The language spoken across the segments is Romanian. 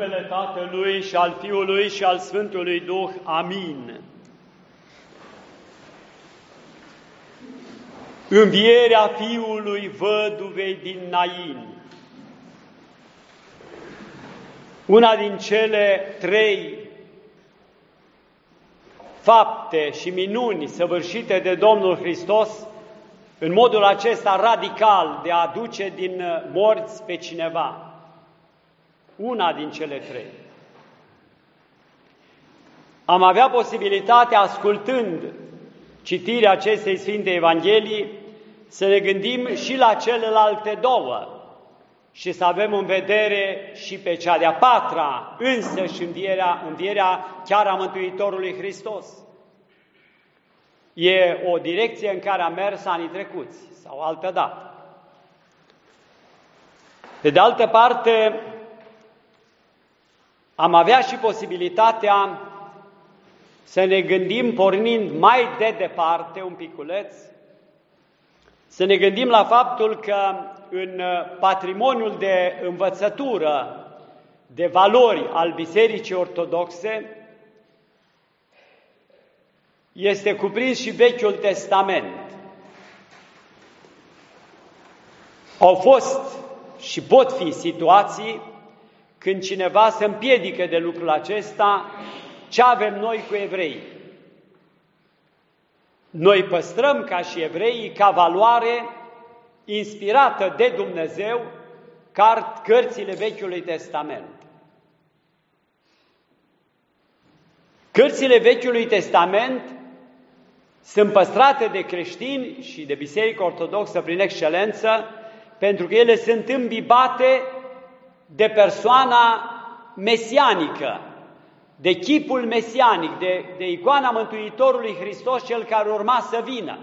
numele Tatălui și al Fiului și al Sfântului Duh. Amin. Învierea fiului văduvei din Nain. Una din cele 3 fapte și minuni săvârșite de Domnul Hristos în modul acesta radical de a aduce din morți pe cineva. Una din cele 3. Am avea posibilitatea, ascultând citirea acestei Sfinte Evangelii, să ne gândim și la celelalte 2 și să avem în vedere și pe cea de-a 4-a, însăși învierea chiar a Mântuitorului Hristos. E o direcție în care am mers anii trecuți sau altă dată. Pe de altă parte, am avea și posibilitatea să ne gândim, pornind mai de departe un piculeț, să ne gândim la faptul că în patrimoniul de învățătură, de valori al Bisericii Ortodoxe, este cuprins și Vechiul Testament. Au fost și pot fi situații când cineva se împiedică de lucrul acesta. Ce avem noi cu evreii? Noi păstrăm ca și evreii, ca valoare inspirată de Dumnezeu, cărțile Vechiului Testament. Cărțile Vechiului Testament sunt păstrate de creștini și de Biserica Ortodoxă prin excelență, pentru că ele sunt îmbibate de persoana mesianică, de chipul mesianic, de icoana Mântuitorului Hristos, cel care urma să vină.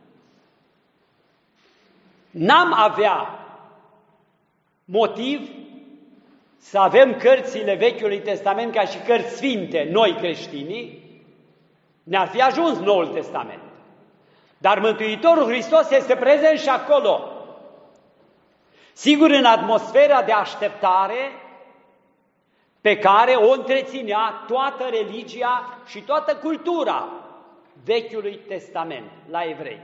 N-am avea motiv să avem cărțile Vechiului Testament ca și cărți sfinte, noi creștinii, ne-ar fi ajuns Noul Testament. Dar Mântuitorul Hristos este prezent și acolo. Sigur, în atmosfera de așteptare pe care o întreținea toată religia și toată cultura Vechiului Testament la evrei.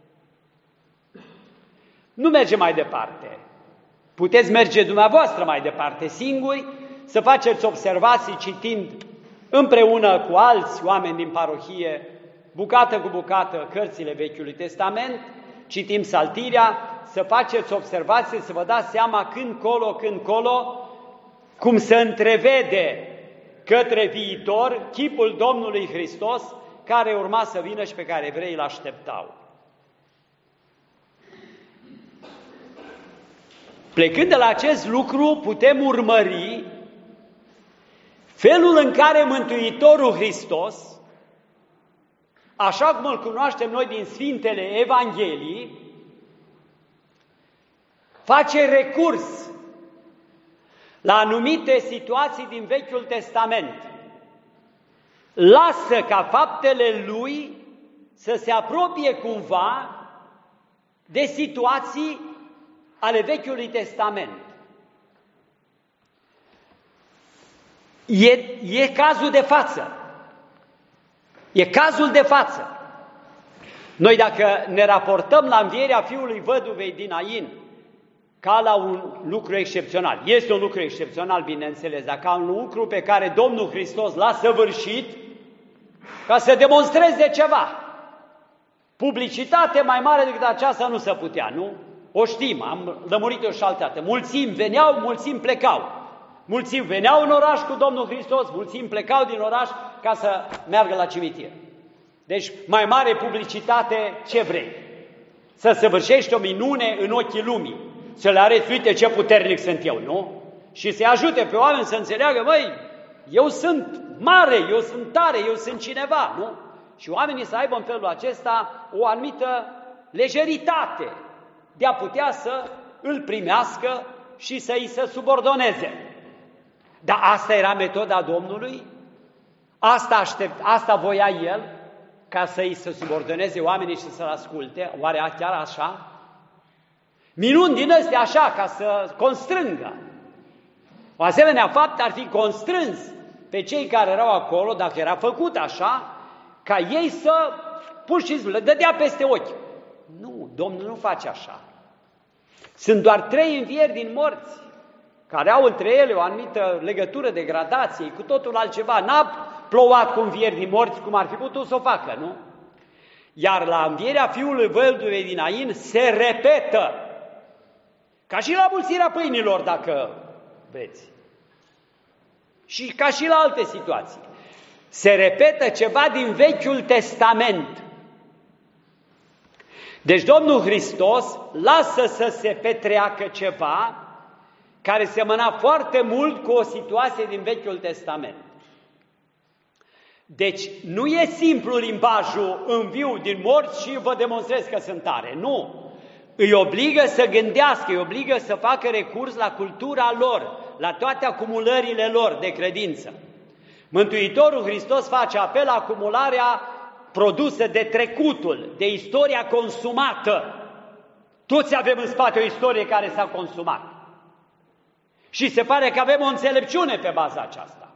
Nu merge mai departe. Puteți merge dumneavoastră mai departe singuri, să faceți observații citind împreună cu alți oameni din parohie, bucată cu bucată, cărțile Vechiului Testament, citim Psaltirea, să faceți observații, să vă dați seama când colo, cum se întrevede către viitor chipul Domnului Hristos, care urma să vină și pe care evreii îl așteptau. Plecând de la acest lucru, putem urmări felul în care Mântuitorul Hristos, așa cum îl cunoaștem noi din Sfintele Evangheliei, face recurs la anumite situații din Vechiul Testament. Lasă ca faptele lui să se apropie cumva de situații ale Vechiului Testament. E cazul de față. E cazul de față. Noi dacă ne raportăm la învierea fiului văduvei din Nain ca la un lucru excepțional, este un lucru excepțional, bineînțeles, dar ca un lucru pe care Domnul Hristos l-a săvârșit ca să demonstreze ceva. Publicitate mai mare decât aceasta nu se putea, nu? O știm, am lămurit-o și altădată. Mulțimi veneau, mulțimi plecau. Mulțimi veneau în oraș cu Domnul Hristos, mulțimi plecau din oraș ca să meargă la cimitir. Deci, mai mare publicitate, ce vrei? Să săvârșești o minune în ochii lumii, să le arăți, uite ce puternic sunt eu, nu? Și să-i ajute pe oameni să înțeleagă, măi, eu sunt mare, eu sunt tare, eu sunt cineva, nu? Și oamenii să aibă în felul acesta o anumită lejeritate de a putea să îl primească și să îi se subordoneze. Dar asta era metoda Domnului? Asta voia El? Ca să îi se subordoneze oamenii și să-L asculte? Oare chiar așa? Minuni din astea așa, ca să constrângă. O asemenea fapt ar fi constrâns pe cei care erau acolo, dacă era făcut așa, ca ei să, pur și simplu, le dădea peste ochi. Nu, Domnul nu face așa. Sunt doar 3 învieri din morți, care au între ele o anumită legătură de gradație, cu totul altceva. N-a plouat cu învieri din morți, cum ar fi putut să o facă, nu? Iar la învierea fiului văduvei din Nain se repetă, ca și la mulțirea pâinilor, dacă vreți, și ca și la alte situații. Se repetă ceva din Vechiul Testament. Deci Domnul Hristos lasă să se petreacă ceva care semăna foarte mult cu o situație din Vechiul Testament. Deci nu e simplu limbajul înviu din morți și vă demonstrez că sunt tare. Nu! Îi obligă să gândească, îi obligă să facă recurs la cultura lor, la toate acumulările lor de credință. Mântuitorul Hristos face apel la acumularea produsă de trecutul, de istoria consumată. Toți avem în spate o istorie care s-a consumat. Și se pare că avem o înțelepciune pe baza aceasta.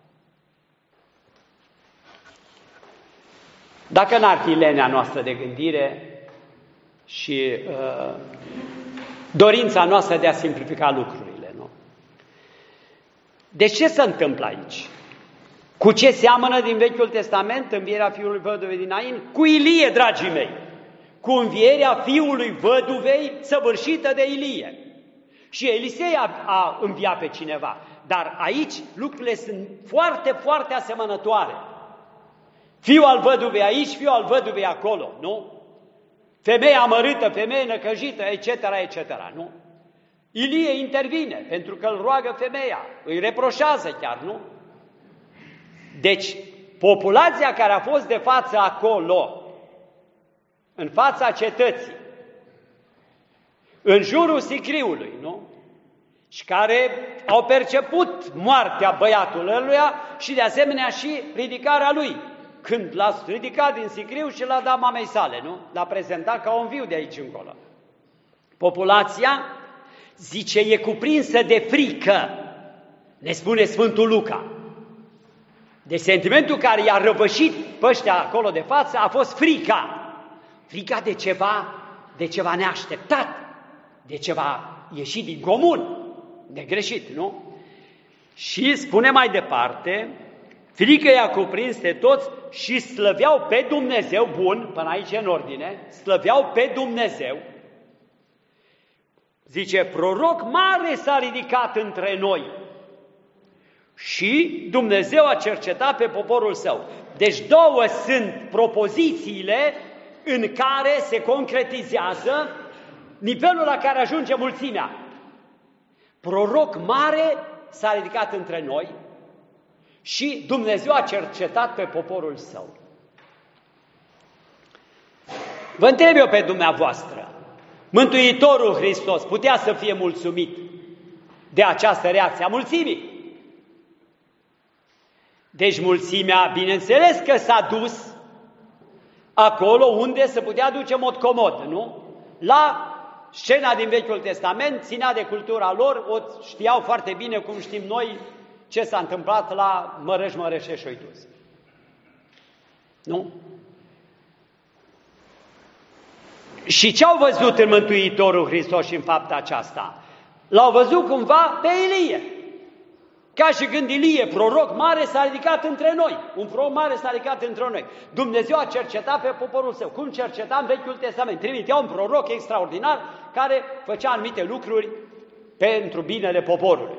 Dacă n-ar fi lenea noastră de gândire și dorința noastră de a simplifica lucrurile, nu? Deci ce se întâmplă aici? Cu ce seamănă din Vechiul Testament învierea fiului văduvei din Nain? Cu Ilie, dragii mei! Cu învierea fiului văduvei săvârșită de Ilie. Și Elisei a înviat pe cineva. Dar aici lucrurile sunt foarte, foarte asemănătoare. Fiul al văduvei aici, fiul al văduvei acolo, nu? Femeie amărâtă, femeie năcăjită, etc., etc., nu? Ilie intervine, pentru că îl roagă femeia, îi reproșează chiar, nu? Deci, populația care a fost de față acolo, în fața cetății, în jurul sicriului, nu? Și care au perceput moartea băiatului ăluia și de asemenea și ridicarea lui, când l-a ridicat din sicriu și l-a dat mamei sale, nu? L-a prezentat ca un viu de aici încolo. Populația, zice, e cuprinsă de frică, ne spune Sfântul Luca. Deci sentimentul care i-a răvășit pe ăștia acolo de față a fost frica. Frica de ceva neașteptat, de ceva ieșit din comun, de greșit, nu? Și spune mai departe, frică i-a cuprins de toți și slăveau pe Dumnezeu, bun, până aici în ordine, slăveau pe Dumnezeu. Zice, proroc mare s-a ridicat între noi și Dumnezeu a cercetat pe poporul său. Deci 2 sunt propozițiile în care se concretizează nivelul la care ajunge mulțimea. Proroc mare s-a ridicat între noi și Dumnezeu a cercetat pe poporul său. Vă întreb eu pe dumneavoastră, Mântuitorul Hristos putea să fie mulțumit de această reacție a mulțimii? Deci mulțimea, bineînțeles că s-a dus acolo unde se putea duce în mod comod, nu? La scena din Vechiul Testament, ținea de cultura lor, o știau foarte bine, cum știm noi, ce s-a întâmplat la Mărăș, Mărășeș și Oitus. Nu? Și ce au văzut în Mântuitorul Hristos și în fapta aceasta? L-au văzut cumva pe Ilie. Ca și când Ilie, proroc mare, s-a ridicat între noi. Un proroc mare s-a ridicat între noi. Dumnezeu a cercetat pe poporul său. Cum cerceta în Vechiul Testament? Trimitea un proroc extraordinar care făcea anumite lucruri pentru binele poporului.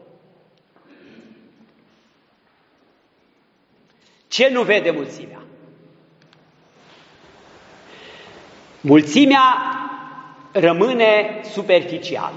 Ce nu vede mulțimea? Mulțimea rămâne superficială.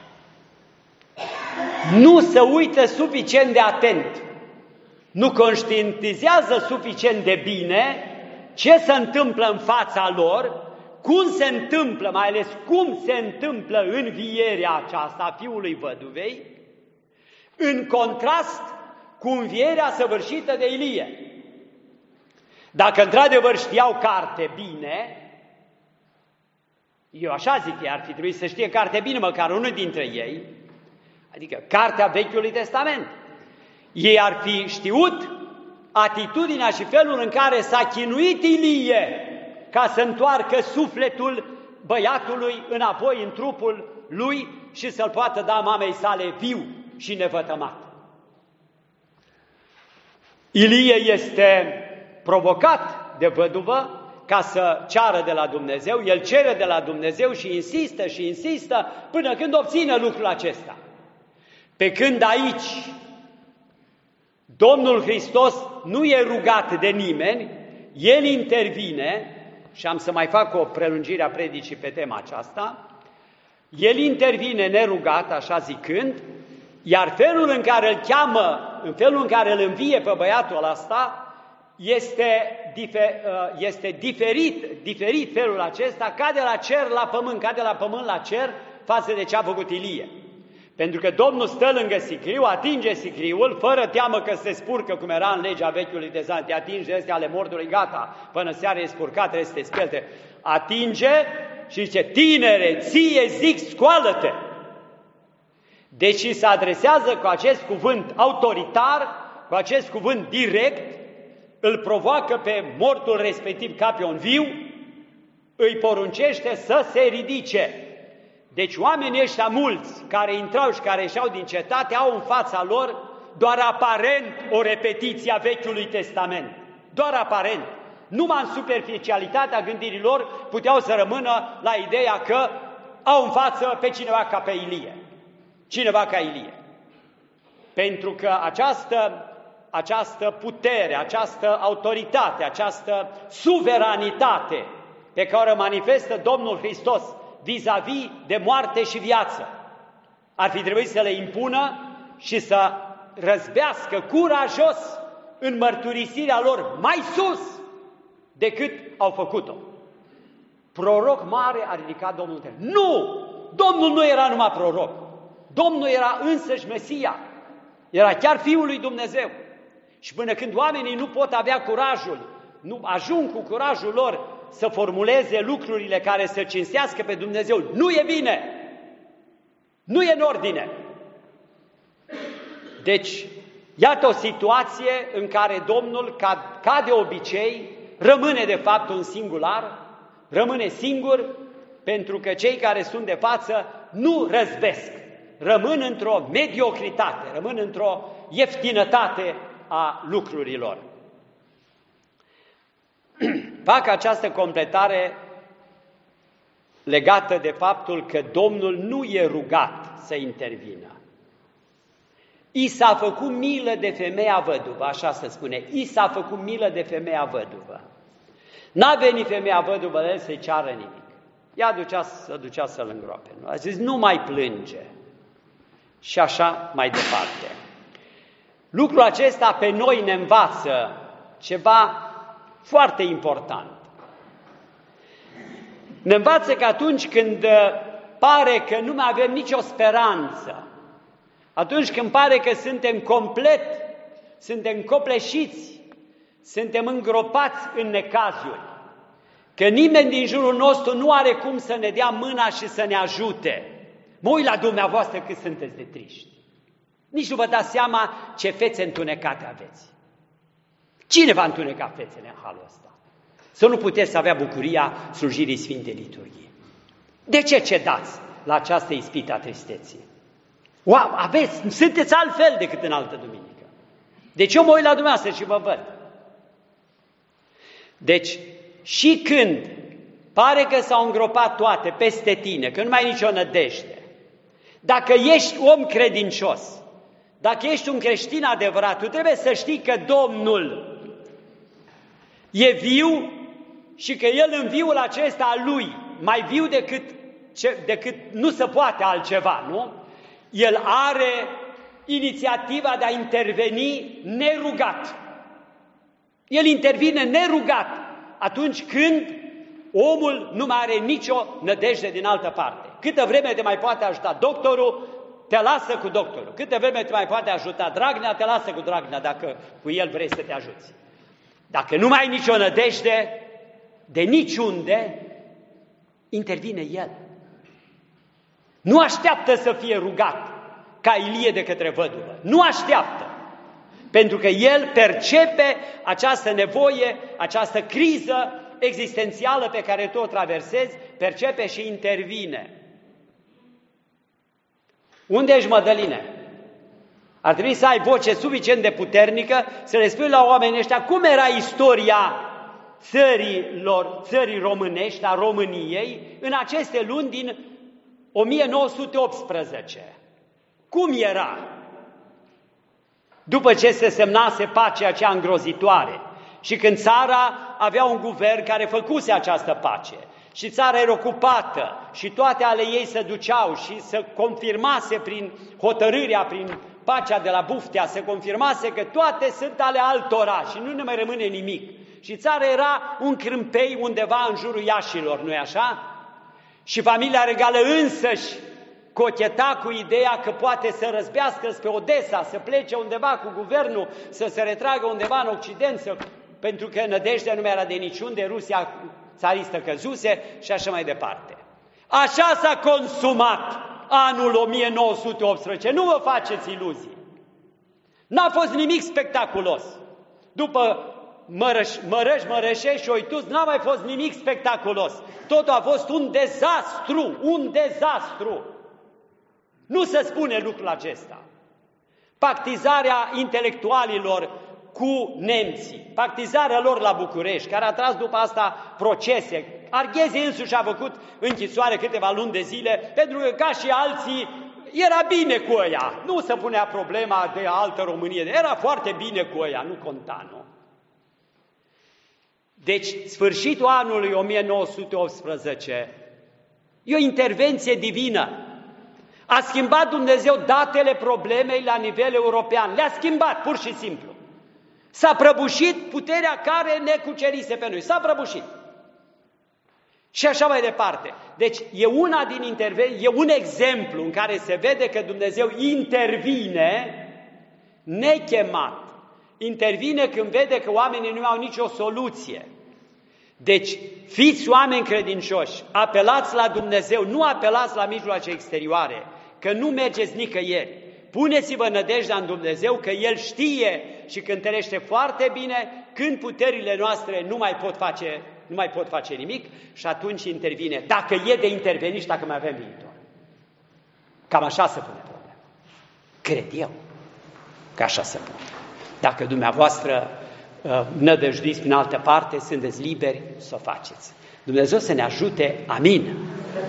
Nu se uită suficient de atent, nu conștientizează suficient de bine ce se întâmplă în fața lor, cum se întâmplă, mai ales cum se întâmplă învierea aceasta a fiului văduvei, în contrast cu învierea săvârșită de Ilie. Dacă într-adevăr știau carte bine, eu așa zic, ar fi trebuit să știe carte bine măcar unul dintre ei, adică cartea Vechiului Testament. Ei ar fi știut atitudinea și felul în care s-a chinuit Ilie ca să întoarcă sufletul băiatului înapoi în trupul lui și să-l poată da mamei sale viu și nevătămat. Ilie este provocat de văduvă ca să ceară de la Dumnezeu, el cere de la Dumnezeu și insistă până când obține lucrul acesta. Pe când aici Domnul Hristos nu e rugat de nimeni, El intervine, și am să mai fac o prelungire a predicii pe tema aceasta, El intervine nerugat, așa zicând, iar felul în care îl cheamă, în felul în care îl învie pe băiatul ăsta, este diferit felul acesta, ca de la cer la pământ, ca de la pământ la cer, față de ce a făcut Ilie. Pentru că Domnul stă lângă sicriu, atinge sicriul, fără teamă că se spurcă, cum era în legea Vechiului Testament, te atinge astea ale mordului, gata, până seara e spurcat, trebuie să te spelte. Atinge și zice, tinere, ție zic, scoală-te! Deci se adresează cu acest cuvânt autoritar, cu acest cuvânt direct, îl provoacă pe mortul respectiv ca pe un viu, îi poruncește să se ridice. Deci oamenii ăștia mulți care intrau și care ieșeau din cetate au în fața lor doar aparent o repetiție a Vechiului Testament. Doar aparent. Numai în superficialitatea gândirilor puteau să rămână la ideea că au în față pe cineva ca pe Ilie. Cineva ca Ilie. Pentru că această putere, această autoritate, această suveranitate pe care o manifestă Domnul Hristos vis-a-vis de moarte și viață, ar fi trebuit să le impună și să răzbească curajos în mărturisirea lor mai sus decât au făcut-o. Proroc mare a ridicat Domnul. Nu! Domnul nu era numai proroc. Domnul era însăși Mesia. Era chiar Fiul lui Dumnezeu. Și până când oamenii nu pot avea curajul, nu ajung cu curajul lor să formuleze lucrurile care să cinstească pe Dumnezeu, nu e bine! Nu e în ordine! Deci, iată o situație în care Domnul, ca de obicei, rămâne de fapt un singular, rămâne singur, pentru că cei care sunt de față nu răzbesc, rămân într-o mediocritate, rămân într-o ieftinătate a lucrurilor. Fac această completare legată de faptul că Domnul nu e rugat să intervină. I s-a făcut milă de femeia văduvă, așa se spune, i s-a făcut milă de femeia văduvă. N-a venit femeia văduvă de el să-i ceară nimic. Ea ducea să-l îngroape. A zis, nu mai plânge. Și așa mai departe. Lucrul acesta pe noi ne învață ceva foarte important. Ne învață că atunci când pare că nu mai avem nicio speranță, atunci când pare că suntem copleșiți, suntem îngropați în necazuri, că nimeni din jurul nostru nu are cum să ne dea mâna și să ne ajute. Mă uit la dumneavoastră cât sunteți de triști. Nici nu vă dați seama ce fețe întunecate aveți. Cine v-a întunecat fețele în halul ăsta? Să nu puteți să avea bucuria slujirii Sfintei Liturghii. De ce cedați la această ispită a tristeții? Wow, sunteți altfel decât în altă duminică. Deci eu mă uit la dumneavoastră și vă văd. Deci, și când pare că s-au îngropat toate peste tine, că nu mai ai nicio nădejde, dacă ești om credincios, dacă ești un creștin adevărat, tu trebuie să știi că Domnul e viu și că El în viul acesta al Lui, mai viu decât nu se poate altceva, nu? El are inițiativa de a interveni nerugat. El intervine nerugat atunci când omul nu mai are nicio nădejde din altă parte. Câtă vreme te mai poate ajuta doctorul, te lasă cu doctorul. Câtă vreme te mai poate ajuta Dragnea, te lasă cu Dragnea, dacă cu el vrei să te ajuți. Dacă nu mai ai nicio nădejde, de niciunde, intervine El. Nu așteaptă să fie rugat, ca Ilie de către văduvă. Nu așteaptă, pentru că el percepe această nevoie, această criză existențială pe care tu o traversezi, percepe și intervine. Unde ești, Mădăline? Ar trebui să ai voce suficient de puternică să le spui la oamenii ăștia cum era istoria țării românești, a României, în aceste luni din 1918. Cum era? După ce se semnase pacea aceea îngrozitoare și când țara avea un guvern care făcuse această pace și țara era ocupată și toate ale ei se duceau și se confirmase prin hotărârea, prin pacea de la Buftea, se confirmase că toate sunt ale altora și nu ne mai rămâne nimic. Și țara era un crâmpei undeva în jurul Iașilor, nu-i așa? Și familia regală însăși cocheta cu ideea că poate să răzbească spre Odessa, să plece undeva cu guvernul, să se retragă undeva în Occident, pentru că nădejdea nu mai era de niciunde, Rusia țaristă căzuse și așa mai departe. Așa s-a consumat anul 1918, nu vă faceți iluzii. N-a fost nimic spectaculos. După Mărășești și Oitus n-a mai fost nimic spectaculos. Totul a fost un dezastru, un dezastru. Nu se spune lucrul acesta. Pactizarea intelectualilor cu nemții, pactizarea lor la București, care a tras după asta procese. Arghezi însuși a făcut închisoare câteva luni de zile, pentru că ca și alții era bine cu ăia. Nu se punea problema de altă Românie, era foarte bine cu ăia, nu conta, nu? Deci, sfârșitul anului 1918 e o intervenție divină. A schimbat Dumnezeu datele problemei la nivel european. Le-a schimbat, pur și simplu. S-a prăbușit puterea care ne cucerise pe noi. S-a prăbușit. Și așa mai departe. Deci, e una din intervenții, e un exemplu în care se vede că Dumnezeu intervine nechemat. Intervine când vede că oamenii nu au nicio soluție. Deci, fiți oameni credincioși, apelați la Dumnezeu, nu apelați la mijloace exterioare, că nu mergeți nicăieri. Puneți-vă nădejdea în Dumnezeu, că El știe și cântărește foarte bine când puterile noastre nu mai pot face nimic și atunci intervine. Dacă e de intervenit și dacă mai avem viitor. Cam așa se pune problema. Cred eu că așa se pune. Dacă dumneavoastră nădăjduiți prin altă parte, sunteți liberi să o faceți. Dumnezeu să ne ajute. Amin.